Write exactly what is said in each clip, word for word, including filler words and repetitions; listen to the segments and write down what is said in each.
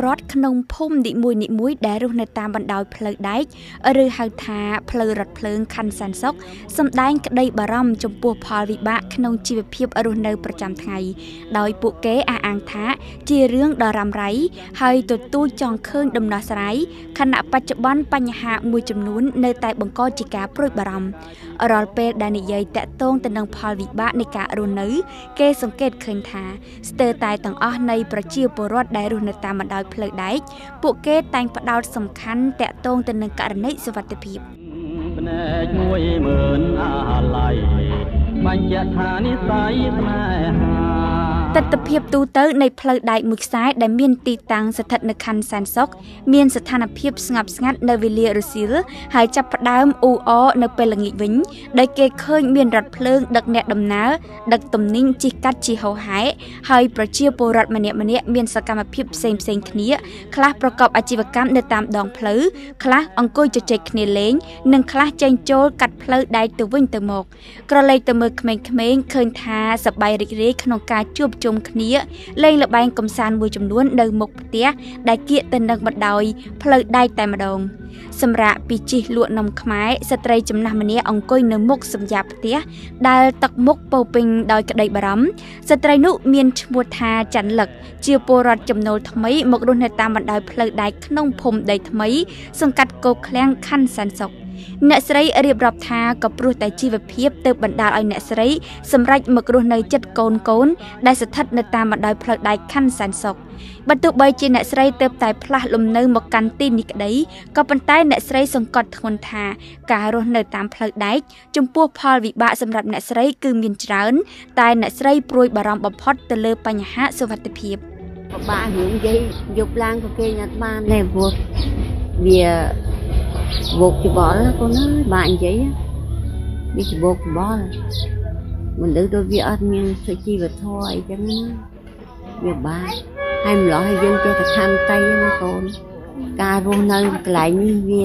រតក្នុងភូមិនិមួយនិមួយដែលរស់នៅតាមបណ្ដោយផ្លូវដែកឬហៅថាផ្លូវរថភ្លើងខណ្ឌសែនសុខសម្ដែងក្តីបារម្ភចំពោះផលវិបាកក្នុងជីវភាពរស់នៅប្រចាំថ្ងៃដោយពួកគេអះអាងថាជារឿងដ៏រ៉ាំរ៉ៃហើយទទូចចង់ឃើញដំណោះស្រាយខណៈបច្ចុប្បន្នបញ្ហាមួយចំនួននៅតែបង្កជាការព្រួយបារម្ភរាល់ពេលដែលនិយាយតាក់ទងទៅនឹងផលវិបាកនៃការរស់នៅគេសង្កេតឃើញថាស្ទើរតែទាំងអស់នៃប្រជាពលរដ្ឋដែលរស់នៅតាមបណ្ដោយផ្លូវដែកពួកគេតែងផ្ដោតសំខាន់តាក់ទងទៅនឹងករណីសុវត្ថិភាពភ្នែកមួយមើលអាឡ័យបញ្ជាក់ថានិស័យស្នេហាទស្សនភាពទូទៅនៃផ្លូវដែកមួយខ្សែដែលមានទីតាំងស្ថិតនៅខណ្ឌសែនសុខមានស្ថានភាពស្ងប់ស្ងាត់នៅវេលារសៀលហើយចាប់ផ្ដើមអ៊ូអរនៅពេលល្ងាចវិញដោយគេឃើញមានរថភ្លើងដឹកអ្នកដំណើរដឹកទំនិញជិះកាត់ជាហូរហែហើយប្រជាពលរដ្ឋម្នាក់ម្នាក់មានសកម្មភាពផ្សេងផ្សេងគ្នាខ្លះប្រកបអាជីវកម្មនៅតាមដងផ្លូវខ្លះអង្គុយជជែកគ្នាលេងនិងខ្លះចេញចូលកាត់ផ្លូវដែកទៅវិញទៅមកក្រឡេកទៅមើលក្មេងៗឃើញថាសប្បាយរីករាយក្នុងការជួបជុំគ្នាលេងល្បែងកំសាន្តមួយចំនួននៅមុខផ្ទះដែលគៀកទៅនឹងបណ្ដោយផ្លូវដែកតែម្ដងសម្រាប់ពីជិះលក់នំខ្មែរស្ត្រីចំណាស់ម្នាក់អង្គុយនៅមុខសម្យ៉ាផ្ទះដែលទឹកមុខពោពេញដោយក្តីបារម្ភស្ត្រីនោះមានឈ្មោះថាច័ន្ទលឹកជាពលរដ្ឋចំណូលថ្មីមករស់នៅតាមបណ្ដោយផ្លូវដែកក្នុងភូមិដីថ្មីសង្កាត់គោកឃ្លាំងខណ្ឌសែនសុខអ្នកស្រីរៀបរាប់ថាក៏ព្រោះតែជីវភាពទើបបណ្ដាលឲ្យអ្នកស្រីសម្រេចមករស់នៅជិតកូនកូនដែលស្ថិតនៅតាមបណ្ដោយផ្លូវដែកខណ្ឌសែនសុខបើទោះបីជាអ្នកស្រីទើបតែផ្លាស់លំនៅមកកាន់ទីនេះក្តីក៏ប៉ុន្តែអ្នកស្រីសង្កត់ធ្ងន់ថាការរស់នៅតាមផ្លូវដែកចំពោះផលវិបាកសម្រាប់អ្នកស្រីគឺមានច្រើនតែអ្នកស្រីព្រួយបារម្ភបំផុតទៅលើបញ្ហាសុវត្ថិភាពពិបាករឿងនិយាយយប់ឡើងក៏គេអត់បានដែរព្រោះវាបោកច្បល់កូនអើយបាក់និយាយវាច្បោកច្បល់មនុស្សដូចវាអត់មានសុជីវធម៌អីចឹងណាវាបាក់ហើយម្លោះឲ្យយើងចេះតែខំតៃណាកូនការរស់នៅកន្លែងនេះវា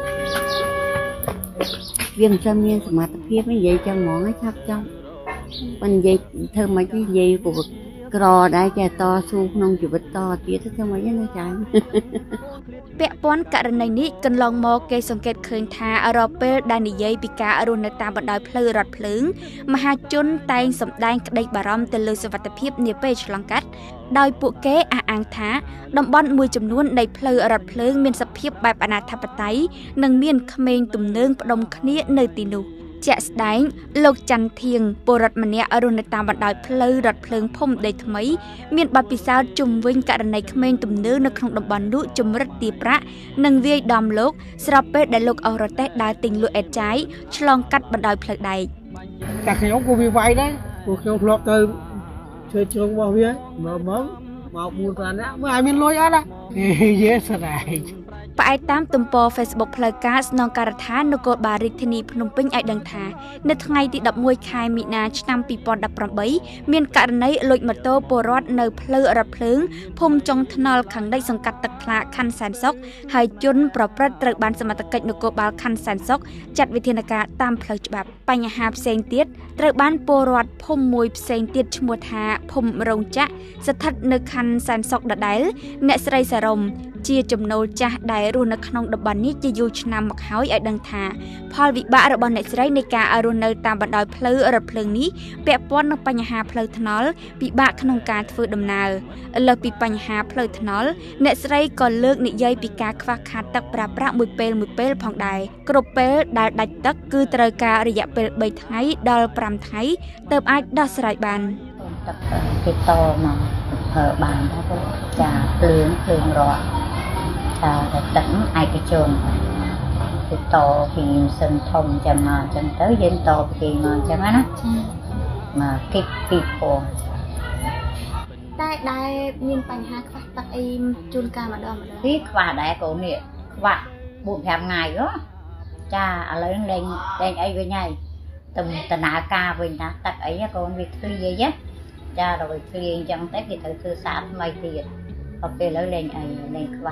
វាមិនចាំមានសមត្ថភាពនិយាយចឹងហ្មងឲ្យឆាប់ចង់មិននិយាយធ្វើមិននិយាយក៏ក្រដែរចេះតស៊ូក្នុងជីវិតតទៀតទៅធ្វើមិនណាចា៎ពាក់ព័ន្ធករណីនេះកន្លងមកគេសង្កេតឃើញថារាល់ពេលដែលនិយាយពីការរស់នៅតាមបណ្ដោយផ្លូវរថភ្លើងមហាជនតែងសម្ដែងក្តីបារម្ភទៅលើសុវត្ថិភាពនាពេលឆ្លងកាត់ដោយពួកគេអះអាងថាតំបន់មួយចំនួននៃផ្លូវរថភ្លើងមានសភាពបែបអនាធិបតេយ្យនិងមានក្មេងទំនើងផ្ដុំគ្នានៅទីនោះជាក់ស្ដែងលោកច័ន្ទធៀងពលរដ្ឋម្នាក់រស់នៅតាមបណ្ដោយផ្លូវរថភ្លើងភូមិដីថ្មីមានបទពិសោធន៍ជុំវិញករណីក្មេងទំនើងនៅក្នុងតំបន់នោះជំរិតទារប្រាក់និងវាយដំលោកស្របពេលដែលលោកអស់រទេះដើរទិញលក់អេតចាយឆ្លងកាត់បណ្ដោយផ្លូវដែកតែខ្ញុំក៏វាវាយដែរព្រោះខ្ញុំធ្លាប់ទៅជួយជ្រុងរបស់វាមើលមើលមកបួនប្រាំនាក់មើលឲ្យមានលុយអត់ណាយេស្រែកផ្អែកតាមទំព័រ Facebook ផ្លូវការស្នងការដ្ឋាននគរបាលរាជធានីភ្នំពេញឲ្យដឹងថានៅថ្ងៃទីដប់មួយខែមីនាឆ្នាំពីរពាន់ដប់ប្រាំបីមានករណីលួចម៉ូតូពលរដ្ឋនៅផ្លូវរថភ្លើងភូមិចុងថ្នល់ខាងដីសង្កាត់ទឹកថ្លាខណ្ឌសែនសុខហើយជនប្រព្រឹត្តត្រូវបានសមត្ថកិច្ចនគរបាលខណ្ឌសែនសុខចាត់វិធានការតាមផ្លូវច្បាប់បញ្ហាផ្សេងទៀតត្រូវបានពលរដ្ឋភូមិមួយផ្សេងទៀតឈ្មោះថាភូមិរោងចក្រស្ថិតនៅខណ្ឌសែនសុខដដែលអ្នកស្រីសារមជាចំណូលចាស់ដែលរស់នៅក្នុងតំបន់នេះជាយូរឆ្នាំមកហើយឲ្យដឹងថាផលវិបាករបស់អ្នកស្រីនៃការរស់នៅតាមបណ្ដោយផ្លូវរថភ្លើងនេះពាក់ព័ន្ធនឹងបញ្ហាផ្លូវថ្នល់ពិបាកក្នុងការធ្វើដំណើរលើសពីបញ្ហាផ្លូវថ្នល់អ្នកស្រីក៏លើកនិយាយពីការខ្វះខាតទឹកប្រើប្រាស់មួយពេលមួយពេលផងដែរគ្រប់ពេលដែលដាច់ទឹកគឺត្រូវការរយៈពេលបីថ្ងៃដល់ប្រាំថ្ងៃទើបអាចដោះស្រាយបានទឹកគេតមកប្រើបានដែរចាភ្លើងភ្លើងរត់តែទឹកឯកជនទៅតពីសិនធំចាំមកចឹងទៅយើងតពីមកចឹងណាមកគិតពីពណ៌តែដែលមានបញ្ហាខ្វះទឹកអីជួនកាលម្ដងម្ដងនេះខ្វះដែរកូននេះខ្វះបួនប្រាំថ្ងៃហ៎ចាឥឡូវលេងលេងអីវិញហើយទៅដំណើរការវិញណាទឹកអីកូនវាឃ្លីអីចាដល់វាឃ្លីអញ្ចឹងទៅគេត្រូវធ្វើសាថ្មីទៀតដល់ពេលឥឡូវលេងអីលេងខ្វះ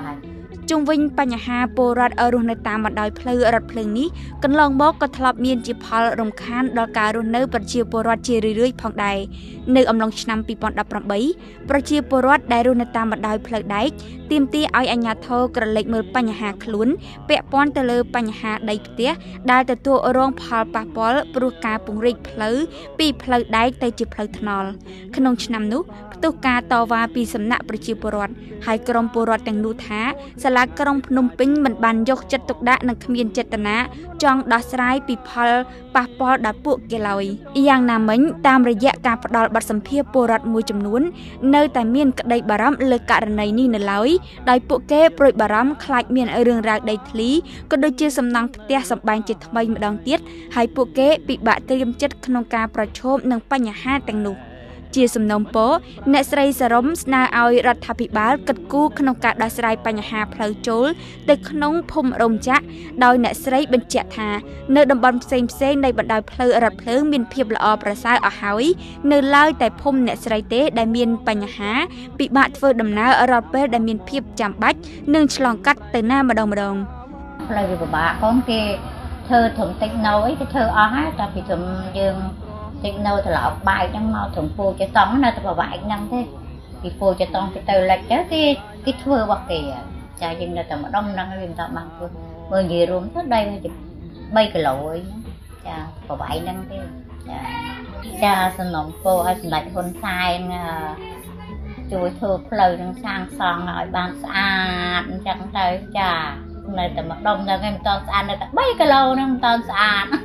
ជុំវិញបញ្ហាពលរដ្ឋរស់នៅតាមបណ្ដោយផ្លូវរថភ្លើងនេះកន្លងមកក៏ធ្លាប់មានជាផលរំខានដល់ការរស់នៅប្រជាពលរដ្ឋជារឿយៗផងដែរនៅអំឡុងឆ្នាំពីរពាន់ដប់ប្រាំបីប្រជាពលរដ្ឋដែលរស់នៅតាមបណ្ដោយផ្លូវដែកទាមទារឲ្យអាជ្ញាធរក្រឡេកមើលបញ្ហាខ្លួនពាក់ព័ន្ធទៅលើបញ្ហាដីផ្ទះដែលទទួលរងផលប៉ះពាល់ព្រោះការពង្រីកផ្លូវពីផ្លូវដែកទៅជាផ្លូវថ្នល់ក្នុងឆ្នាំនោះផ្ទុះការតវ៉ាពីសំណាក់ប្រជាពលរដ្ឋហើយក្រុមពលរដ្ឋទាំងនោះថាសាលាក្រុងភ្នំពេញមិនបានយកចិត្តទុកដាក់និងគ្មានចេតនាចង់ដោះស្រាយពីផលប៉ះពាល់ដល់ពួកគេឡើយយ៉ាងណាមិញតាមរយៈការផ្ដល់បទសម្ភាសន៍ពលរដ្ឋមួយចំនួននៅតែមានក្តីបារម្ភលើករណីនេះនៅឡើយដោយពួកគេព្រួយបារម្ភខ្លាចមានរឿងរ៉ាវដីធ្លីក៏ដូចជាសំណង់ផ្ទះសម្បែងជាថ្មីម្ដងទៀតហើយពួកគេពិបាកត្រៀមចិត្តក្នុងការប្រឈមនឹងបញ្ហាទាំងនោះជាសំណុំពរអ្នកស្រីសរំស្នើឲ្យរដ្ឋាភិបាលកិត្តគូក្នុងការដោះស្រាយបញ្ហាផ្លូវចូលទៅក្នុងភូមិរោងចក្រដោយអ្នកស្រីបញ្ជាក់ថានៅតំបន់ផ្សេងផ្សេងនៃបណ្ដោយផ្លូវរថភ្លើងមានភាពល្អប្រសើរអស់ហើយនៅឡើយតែភូមិអ្នកស្រីទេដែលមានបញ្ហាពិបាកធ្វើដំណើររាល់ពេលដែលមានភាពចាំបាច់និងឆ្លងកាត់ទៅណាម្ដងម្ដងផ្លូវវាពិបាកកូនគេធ្វើធំតិចណូអីគេធ្វើអស់ហើយតែពីធំយើងតិចនៅត្រឡប់បាយហ្នឹងមកត្រឹមពូចតង់នៅតែប្រវាយហ្នឹងទេពីពូចតង់ទៅទៅលិចទៅគេគេធ្វើរបស់គេចាយើងនៅតែម្ដុំហ្នឹងវាមិនថាបានធ្វើមើលនិយាយរួមទៅដីបីគីឡូអីចាប្រវាយហ្នឹងទេចាចាសំណុំពរឲ្យសម្ដេចហ៊ុនសែនជួយធ្វើផ្លូវនឹងសាងសង់ឲ្យបានស្អាតអញ្ចឹងទៅចានៅតែម្ដុំហ្នឹងឯងមិនតស្អាតនៅតែបីគីឡូហ្នឹងមិនតស្អាត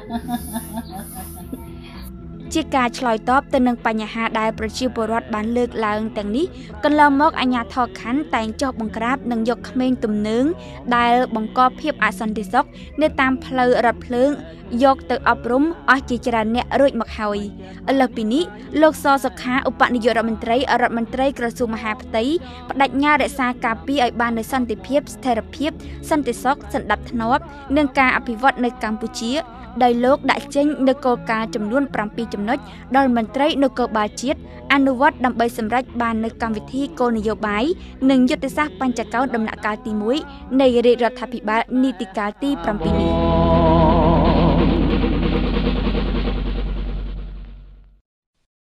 ជាការឆ្លើយតបទៅនឹងបញ្ហាដែលប្រជាពលរដ្ឋបានលើកឡើងទាំងនេះកន្លងមកអាជ្ញាធរខណ្ឌតែងចុះបង្ក្រាបនិងយកក្មេងទំនើងដែលបង្កភាពអសន្តិសុខនៅតាមផ្លូវរថភ្លើងយកទៅអប់រំអស់ជាច្រើនអ្នករួចមកហើយឥឡូវពីនេះលោកសសុខាឧបនាយករដ្ឋមន្ត្រីរដ្ឋមន្ត្រីក្រសួងមហាផ្ទៃបដិញ្ញារក្សាការពារឲ្យបាននូវសន្តិភាពស្ថិរភាពសន្តិសុខសណ្ដាប់ធ្នាប់និងការអភិវឌ្ឍនៅកម្ពុជាដោយលោកដាក់ចេញនូវគោលការណ៍ចំនួនប្រាំពីរចំណុចដល់មន្ត្រីនគរបាលជាតិអនុវត្តដើម្បីសម្រេចបាននូវកម្មវិធីគោលនយោបាយនិងយុទ្ធសាស្ត្របញ្ចកោណដំណាក់កាលទីមួយនៃរាជរដ្ឋាភិបាលនីតិកាលទីប្រាំពីរនេះ